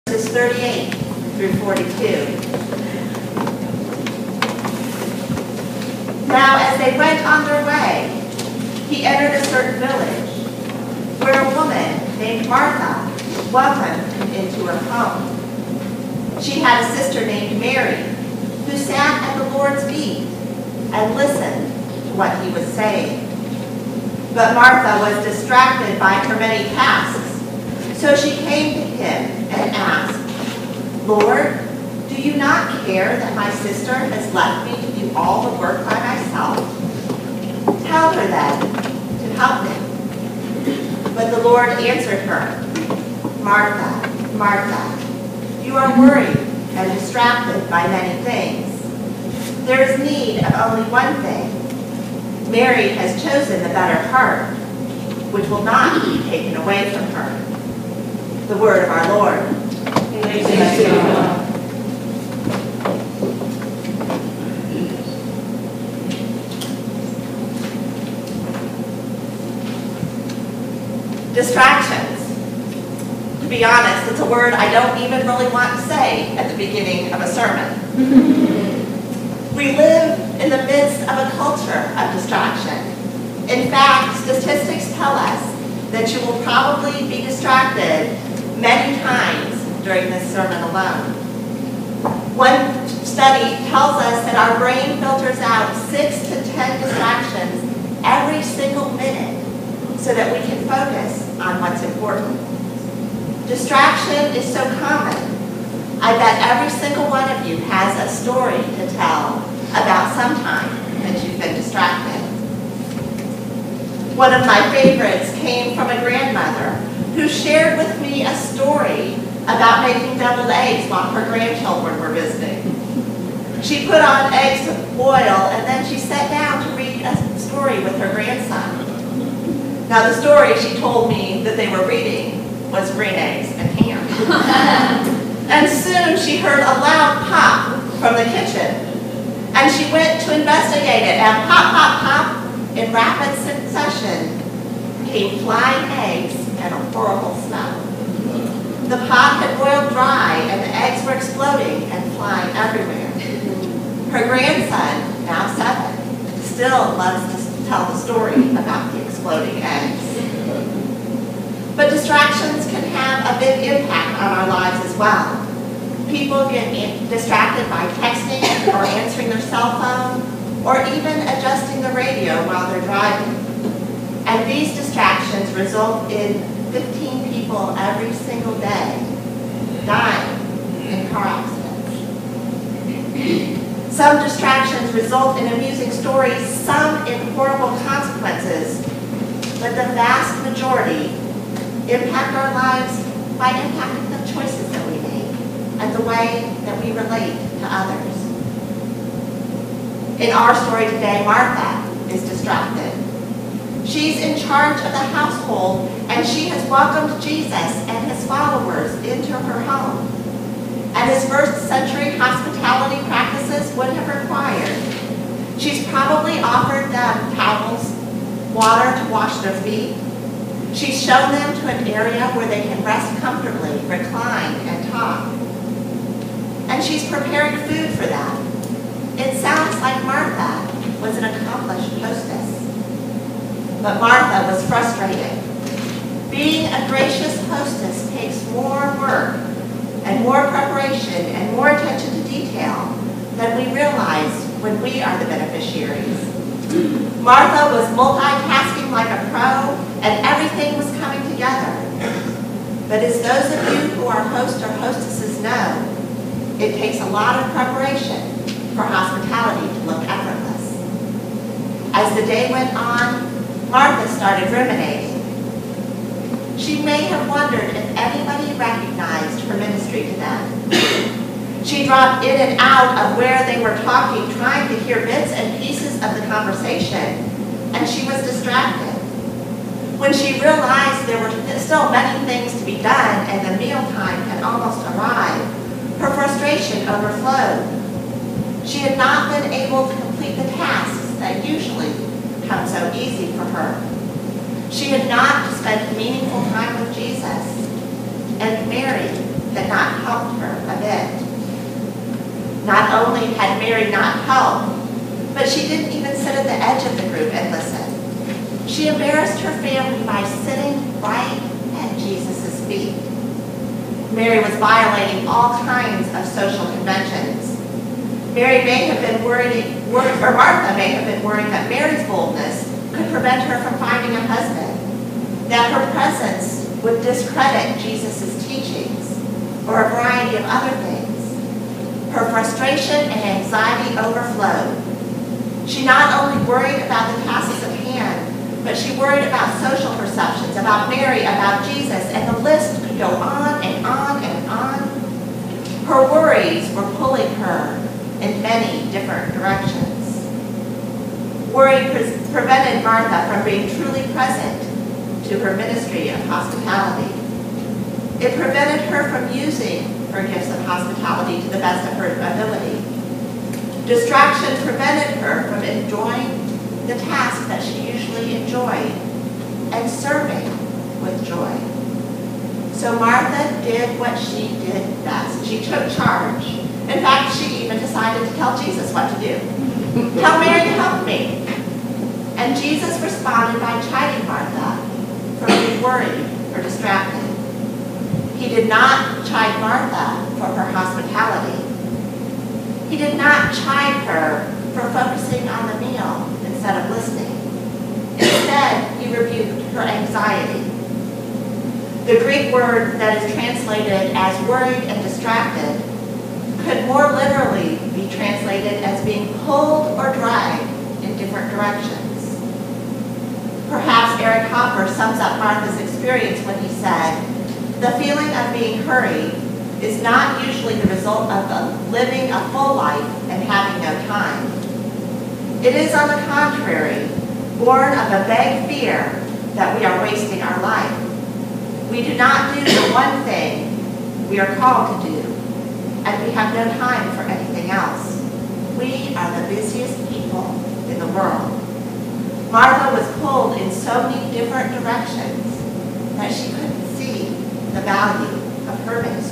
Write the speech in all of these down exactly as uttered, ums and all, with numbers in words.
verses thirty-eight through forty-two. Now as they went on their way, he entered a certain village, where a woman named Martha welcomed him into her home. She had a sister named Mary, who sat at the Lord's feet and listened to what he was saying. But Martha was distracted by her many tasks, so she came to him and asked, "Lord, do you not care that my sister has left me to do all the work by myself? Tell her then to help me." But the Lord answered her, "Martha, Martha, you are worried and distracted by many things. There is need of only one thing. Mary has chosen the better part, which will not be taken away from her." The word of our Lord. Thanks be to God. Distractions. To be honest, it's a word I don't even really want to say at the beginning of a sermon. We live in the midst of a culture of distraction. In fact, statistics tell us that you will probably be distracted many times during this sermon alone. One study tells us that our brain filters out six to ten distractions every single minute so that we can focus on what's important. Distraction is so common. I bet every single one of you has a story to tell about some time that you've been distracted. One of my favorites came from a grandmother who shared with me a story about making deviled eggs while her grandchildren were visiting. She put on eggs to boil and then she sat down to read a story with her grandson. Now the story she told me that they were reading was Green Eggs and Ham. And soon she heard a loud pop from the kitchen. And she went to investigate it, and pop, pop, pop, in rapid succession, came flying eggs and a horrible smell. The pot had boiled dry, and the eggs were exploding and flying everywhere. Her grandson, now seven, still loves to tell the story about the exploding eggs. But distractions can have a big impact on our lives as well. People get distracted by texting or answering their cell phone or even adjusting the radio while they're driving. And these distractions result in fifteen people every single day dying in car accidents. Some distractions result in amusing stories, some in horrible consequences, but the vast majority impact our lives by impacting the choices that we make and the way that we relate to others. In our story today, Martha is distracted. She's in charge of the household, and she has welcomed Jesus and his followers into her home. And as first century hospitality practices would have required, she's probably offered them towels, water to wash their feet. She's shown them to an area where they can rest comfortably, recline, and talk. And she's preparing food for them. It sounds like Martha was an accomplished hostess. But Martha was frustrated. Being a gracious hostess takes more work and more preparation and more attention to detail than we realize when we are the beneficiaries. Martha was multitasking like a pro, and everything was coming together. But as those of you who are hosts or hostesses know, it takes a lot of preparation for hospitality to look effortless. As the day went on, Martha started ruminating. She may have wondered if anybody recognized her ministry to them. She dropped in and out of where they were talking, trying to hear bits and pieces of the conversation, and she was distracted. When she realized there were still many things to be done and the mealtime had almost arrived, her frustration overflowed. She had not been able to complete the tasks that usually come so easy for her. She had not spent meaningful time with Jesus, and Mary had not Mary not help, but she didn't even sit at the edge of the group and listen. She embarrassed her family by sitting right at Jesus' feet. Mary was violating all kinds of social conventions. Mary may have been worried, or Martha may have been worried that Mary's boldness could prevent her from finding a husband, that her presence would discredit Jesus' teachings, or a variety of other things. Her frustration and anxiety overflowed. She not only worried about the tasks at hand, but she worried about social perceptions, about Mary, about Jesus, and the list could go on and on and on. Her worries were pulling her in many different directions. Worry pre- prevented Martha from being truly present to her ministry of hospitality. It prevented her from using her gifts of hospitality to the best of her ability. Distraction prevented her from enjoying the task that she usually enjoyed and serving with joy. So Martha did what she did best. She took charge. In fact, she even decided to tell Jesus what to do. Tell Mary to help me. And Jesus responded by chiding Martha for being worried or distracted. He did not chide Martha for her hospitality. He did not chide her for focusing on the meal instead of listening. Instead, he rebuked her anxiety. The Greek word that is translated as worried and distracted could more literally be translated as being pulled or dragged in different directions. Perhaps Eric Hopper sums up Martha's experience when he said, "The feeling of being hurried is not usually the result of a living a full life and having no time. It is, on the contrary, born of a vague fear that we are wasting our life. We do not do the one thing we are called to do, and we have no time for anything else. We are the busiest people in the world." Martha was pulled in so many different directions that she couldn't see the value of her ministry.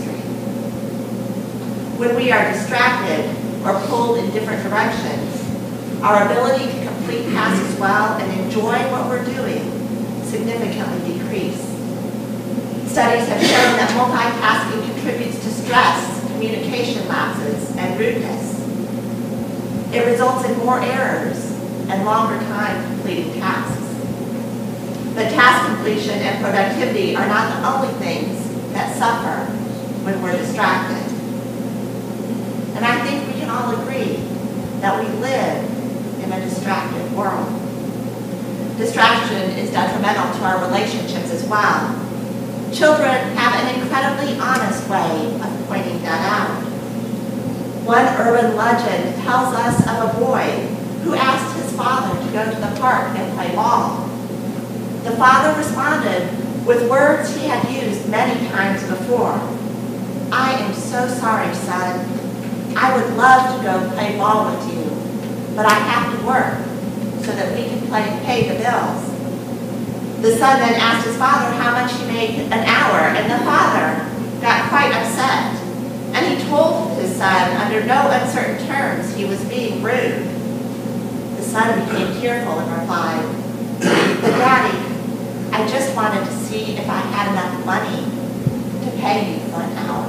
When we are distracted or pulled in different directions, our ability to complete tasks well and enjoy what we're doing significantly decrease. Studies have shown that multitasking contributes to stress, communication lapses, and rudeness. It results in more errors and longer time completing tasks. But task completion and productivity are not the only things that suffer when we're distracted. And I think we can all agree that we live in a distracted world. Distraction is detrimental to our relationships as well. Children have an incredibly honest way of pointing that out. One urban legend tells us of a boy who asked his father to go to the park and play ball. The father responded with words he had used many times before. "I am so sorry, son. I would love to go play ball with you, but I have to work so that we can play, pay the bills." The son then asked his father how much he made an hour, and the father got quite upset. And he told his son under no uncertain terms he was being rude. The son became tearful and replied, "But Daddy, I just wanted to see if I had enough money to pay you for an hour."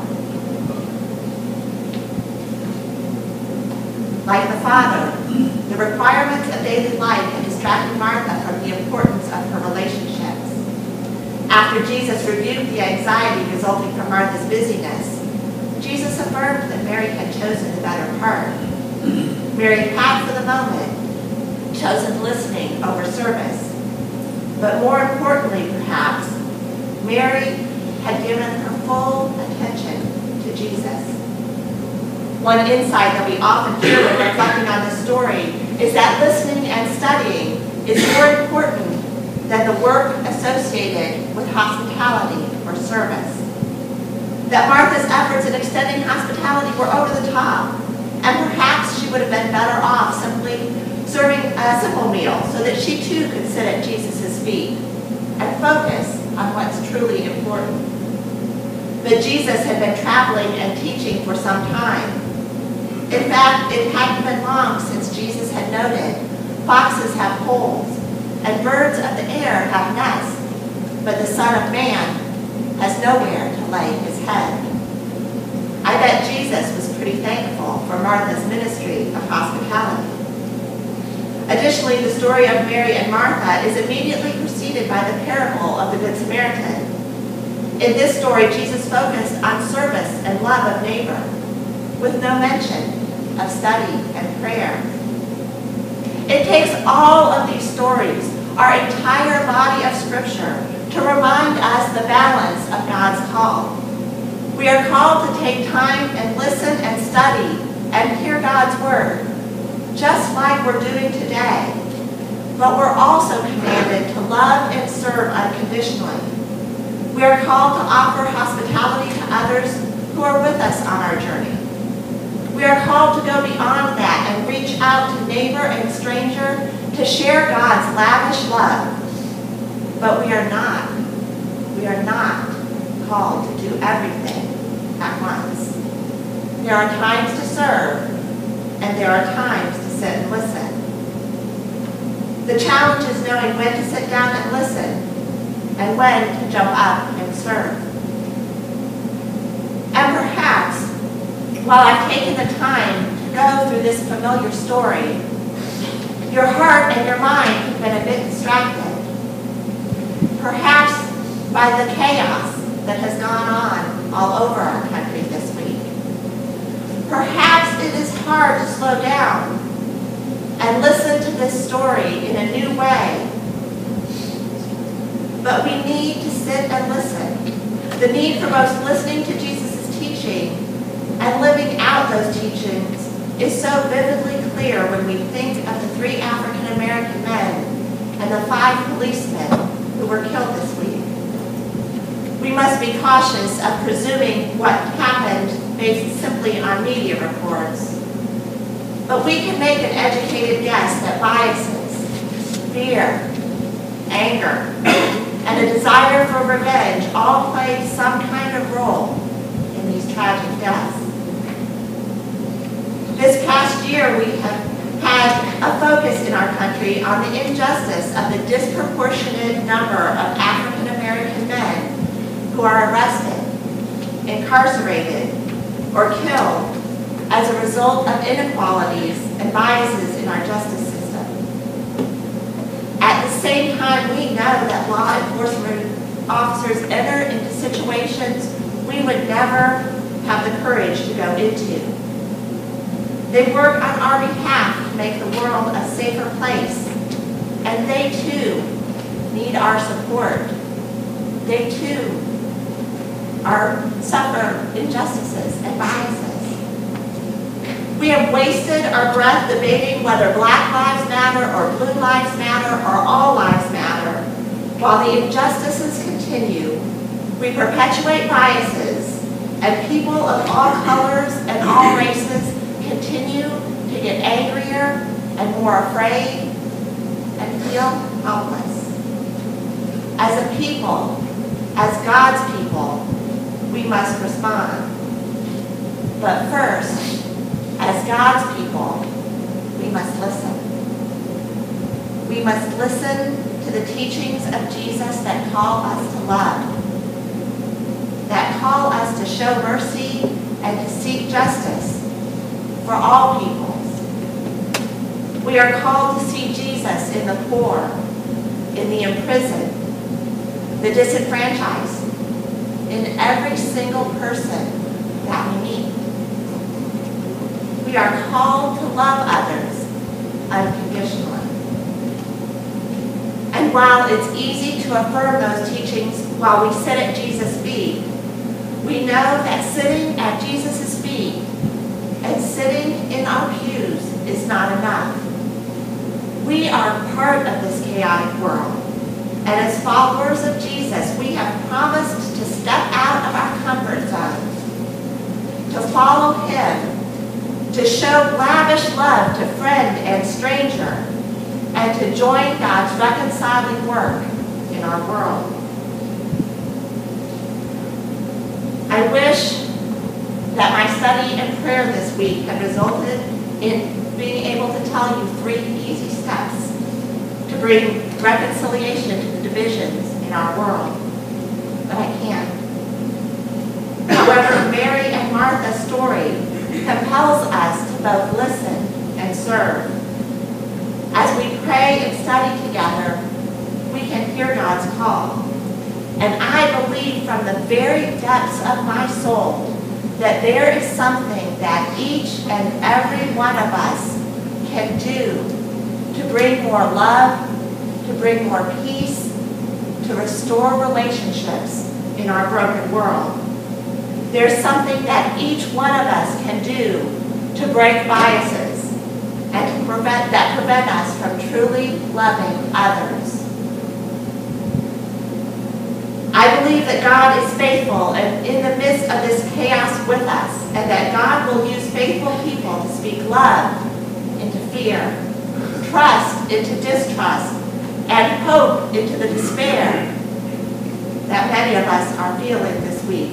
Like the father, the requirements of daily life had distracted Martha from the importance of her relationships. After Jesus rebuked the anxiety resulting from Martha's busyness, Jesus affirmed that Mary had chosen the better part. Mary had, for the moment, chosen listening over service. But more importantly, perhaps, Mary had given her full attention to Jesus. One insight that we often hear when reflecting on this story is that listening and studying is more important than the work associated with hospitality or service. That Martha's efforts in extending hospitality were over the top, and perhaps she would have been better off simply serving a simple meal so that she too could sit at Jesus' feet and focus on what's truly important. But Jesus had been traveling and teaching for some time. In fact, it hadn't been long since Jesus had noted, foxes have holes, and birds of the air have nests, but the Son of Man has nowhere to lay his head. I bet Jesus was pretty thankful for Martha's ministry of hospitality. Additionally, the story of Mary and Martha is immediately preceded by the parable of the Good Samaritan. In this story, Jesus focused on service and love of neighbor, with no mention of study and prayer. It takes all of these stories, our entire body of Scripture, to remind us the balance of God's call. We are called to take time and listen and study and hear God's word, just like we're doing today. But we're also commanded to love and serve unconditionally. We are called to offer hospitality to others who are with us on our journey. We are called to go beyond that and reach out to neighbor and stranger to share God's lavish love. But we are not, we are not called to do everything at once. There are times to serve, and there are times to sit and listen. The challenge is knowing when to sit down and listen, and when to jump up and serve. And perhaps, while I've taken the time to go through this familiar story, your heart and your mind have been a bit distracted. Perhaps by the chaos that has gone on all over our country this week. Perhaps it is hard to slow down and listen to this story in a new way. But we need to sit and listen. The need for both listening to Jesus' teaching and living out those teachings is so vividly clear when we think of the three African American men and the five policemen who were killed this week. We must be cautious of presuming what happened based simply on media reports. But we can make an educated guess that biases, fear, anger, and a desire for revenge all played some kind of role in these tragic deaths. This past year, we have had a focus in our country on the injustice of the disproportionate number of African American men who are arrested, incarcerated, or killed as a result of inequalities and biases in our justice system. At the same time, we know that law enforcement officers enter into situations we would never have the courage to go into. They work on our behalf to make the world a safer place, and they too need our support. They too are suffer injustices and biases. We have wasted our breath debating whether Black Lives Matter or Blue Lives Matter or All Lives Matter. While the injustices continue, we perpetuate biases, and people of all colors and all races continue to get angrier and more afraid and feel helpless. As a people, as God's people, we must respond. But first, as God's people, we must listen. We must listen to the teachings of Jesus that call us to love, that call us to show mercy and to seek justice for all peoples. We are called to see Jesus in the poor, in the imprisoned, the disenfranchised, in every single person that we meet. We are called to love others unconditionally. And while it's easy to affirm those teachings while we sit at Jesus' feet, we know that sitting at Jesus' feet and sitting in our pews is not enough. We are part of this chaotic world. And as followers of Jesus, we have promised to step out of our comfort zones, to follow him, to show lavish love to friend and stranger, and to join God's reconciling work in our world. I wish that my study and prayer this week have resulted in being able to tell you three easy steps to bring reconciliation to the divisions in our world. But I can't. However, Mary and Martha's story compels us to both listen and serve. As we pray and study together, we can hear God's call. And I believe from the very depths of my soul that there is something that each and every one of us can do to bring more love, to bring more peace, to restore relationships in our broken world. There's something that each one of us can do to break biases and to prevent, that prevent us from truly loving others. I believe that God is faithful and in the midst of this chaos with us, and that God will use faithful people to speak love into fear, trust into distrust, and hope into the despair that many of us are feeling this week.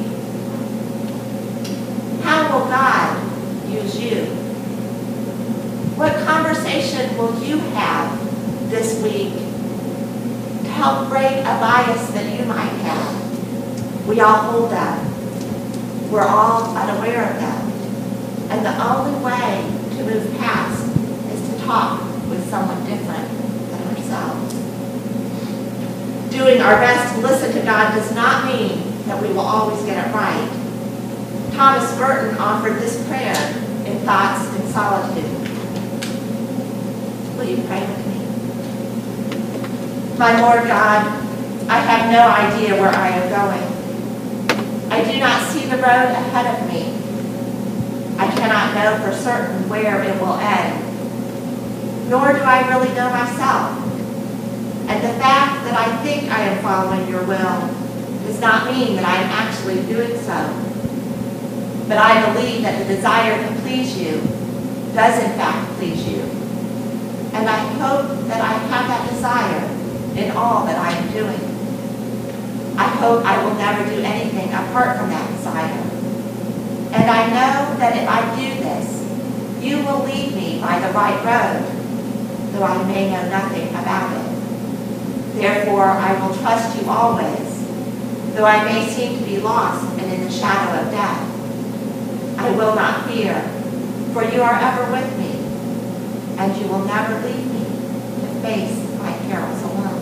How will God use you? What conversation will you have this week to help break a bias that you might have? We all hold them. We're all unaware of them. And the only way to move past is to talk with someone different than ourselves. Doing our best to listen to God does not mean that we will always get it right. Thomas Burton offered this prayer in Thoughts in Solitude. Will you pray with me? My Lord God, I have no idea where I am going. I do not see the road ahead of me. I cannot know for certain where it will end. Nor do I really know myself. And the fact that I think I am following your will does not mean that I am actually doing so. But I believe that the desire to please you does in fact please you. And I hope that I have that desire in all that I am doing. I hope I will never do anything apart from that desire. And I know that if I do this, you will lead me by the right road, though I may know nothing about it. Therefore, I will trust you always, though I may seem to be lost and in the shadow of death. I will not fear, for you are ever with me, and you will never leave me to face my perils alone.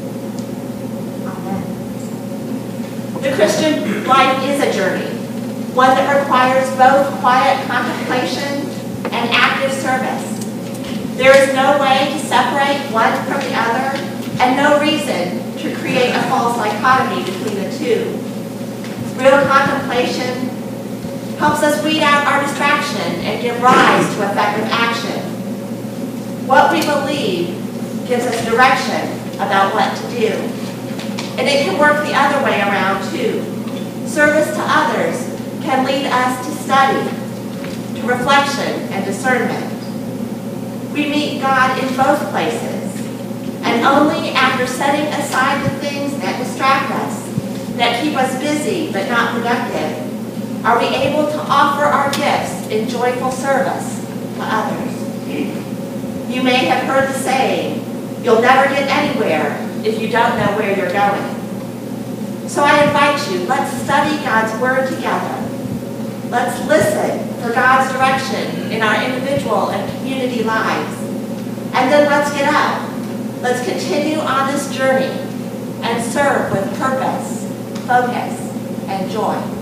Amen. The Christian life is a journey, one that requires both quiet contemplation and active service. There is no way to separate one from the other, and no reason to create a false dichotomy between the two. Real contemplation helps us weed out our distraction and give rise to effective action. What we believe gives us direction about what to do. And it can work the other way around too. Service to others can lead us to study, to reflection and discernment. We meet God in both places, and only after setting aside the things that distract us, that keep us busy but not productive, are we able to offer our gifts in joyful service to others. You may have heard the saying, you'll never get anywhere if you don't know where you're going. So I invite you, let's study God's Word together. Let's listen for God's direction in our individual and community lives. And then let's get up. Let's continue on this journey and serve with purpose, focus, and joy.